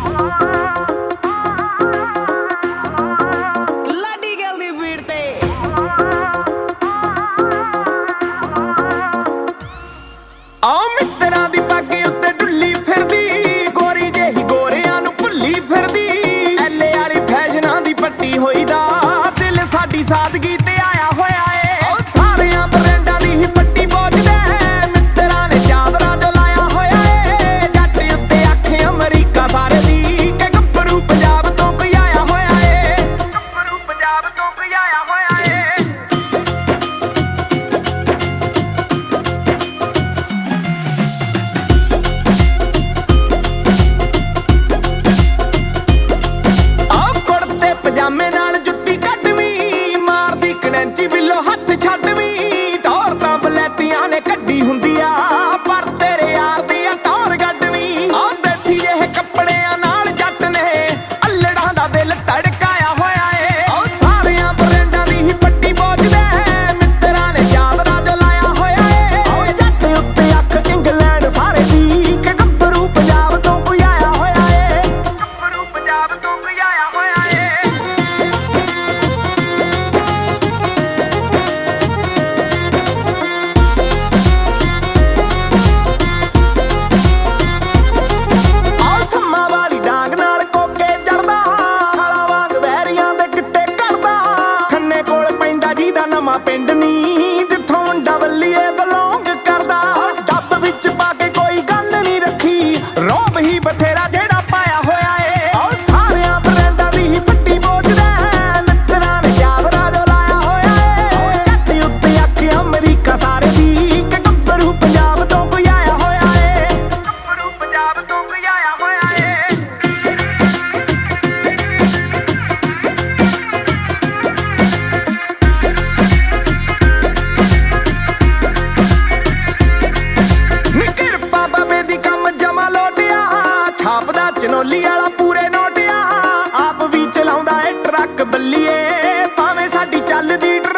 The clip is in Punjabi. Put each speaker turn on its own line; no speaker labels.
ਲਾਡੀ ਗੱਲ ਦੀ ਬੀੜ ਤੇ ਆ ਮਿੱਤਰਾਂ ਦੀ ਪੱਗ ਉੱਤੇ ਡੁੱਲੀ ਫਿਰਦੀ, ਗੋਰੀ ਜਿਹੀ ਗੋਰਿਆਂ ਨੂੰ ਭੁੱਲੀ ਫਿਰਦੀ, ਐਲੇ ਵਾਲੀ ਫੈਸ਼ਨਾਂ ਦੀ ਪੱਟੀ ਹੋਈ ਦਾ ਦਿਲ ਸਾਡੀ ਸਾਦਗੀ ਤੇ ਆਇਆ ਹੋਇਆ ਏ। ਉਹ ਸਾਰਿਆਂ ਬ੍ਰਾਂਡਾਂ ਦੀ ਹੀ ਪੱਟੀ ਪਹੁੰਚਦੇ, ਮਿੱਤਰਾਂ ਨੇ ਚਾਦਰਾ ਜੋ ਲਾਇਆ ਹੋਇਆ ਏ। ਜੱਟ ਉੱਤੇ ਅੱਖ ਅਮਰੀਕਾ ਸਾਰੇ ਦੀ, ਕਿ ਗੱਭਰੂ ਪੰਜਾਬ ਤੋਂ ਕੋਈ ਆਇਆ ਹੋਇਆ ਏ, ਗੱਭਰੂ ਪੰਜਾਬ ਤੋਂ ਕੋਈ ਆਇਆ ਹੋਇਆ ਏ। ਪਜਾਮੇ ਨਾਲ ਜੁੱਤੀ ਕੱਢਵੀਂ, ਮਾਰਦੀ ਕੜੈਂਚੀ ਬਿੱਲੋ ਹੱਥ ਛੱਡਵੀਂ, ਟੌਰ ਤਾਂ ਬਲੈਤੀਆਂ ਨੇ ਕੱਢੀ ਹੁੰਦੀ ਆ, ਪਰ ਤੇਰੇ ਯਾਰ ਦੀ ਆ ਟੌਰ ਗੱਡਵੀਂ। ਆ ਦੇਸੀ ਜਿਹੇ ਕੱਪੜਿਆਂ ਨਾਲ ਜੱਟ ਨੇ ਅੱਲੜਾਂ ਦਾ ਦਿਲ ਧੜਕਾਇਆ ਹੋਇਆ ਏ। ਉਹ ਸਾਰਿਆਂ ਬ੍ਰਾਂਡਾਂ ਦੀ ਹੀ ਪੱਟੀ ਪਹੁੰਚਦੇ, ਮਿੱਤਰਾਂ ਨੇ ਚਾਦਰਾ ਜੋ ਲਾਇਆ ਹੋਇਆ ਏ। ਉਹ ਜੱਟ ਉੱਤੇ ਅੱਖ ਇੰਗਲੈਂਡ ਸਾਰੇ ਦੀ, ਕਿ ਗੱਭਰੂ ਪੰਜਾਬ ਤੋਂ ਕੋਈ ਆਇਆ ਹੋਇਆ ਏ, ਗੱਭਰੂ ਪੰਜਾਬ ਤੋਂ ਕੋਈ ਆਇਆ ਹੋਇਆ ਏ। ਪਿੰਡ ਨੀ ਜਿੱਥੋਂ ਮੁੰਡਾ ਬੱਲੀਏ ਬਿਲੋਂਗ ਕਰਦਾ, ਡੱਬ ਵਿੱਚ ਪਾ ਕੇ ਕੋਈ ਗੱਲ ਨਹੀਂ ਰੱਖੀ, ਰੋਬ ਹੀ ਬਥੇਰਾ ਜਿਹੜਾ ਪਾਇਆ ਹੋਇਆ ਏ। ਉਹ ਸਾਰਿਆਂ ਬ੍ਰਾਂਡਾਂ ਦੀ ਹੀ ਪੱਟੀ ਪਹੁੰਚਦਾ, ਮਿੱਤਰਾਂ ਨੇ ਚਾਦਰਾ ਜੋ ਲਾਇਆ ਹੋਇਆ ਏ। ਜੱਟ ਉੱਤੇ ਅੱਖ ਅਮਰੀਕਾ ਸਾਰੇ ਦੀ, ਕਿ ਗੱਭਰੂ ਪੰਜਾਬ ਤੋਂ ਕੋਈ ਆਇਆ ਹੋਇਆ ਏ, ਗੱਭਰੂ ਪੰਜਾਬ ਤੋਂ ਕੋਈ ਆਇਆ ਹੋਇਆ ਏ। ਛਾਪਦਾ ਚਨੋਲੀ ਵਾਲਾ ਪੂਰੇ ਨੋਟਿਆ, ਆਪ ਵੀ ਚਲਾਉਂਦਾ ਏ ਟਰੱਕ ਬੱਲੀਏ, ਭਾਵੇਂ ਸਾਡੀ ਚੱਲਦੀ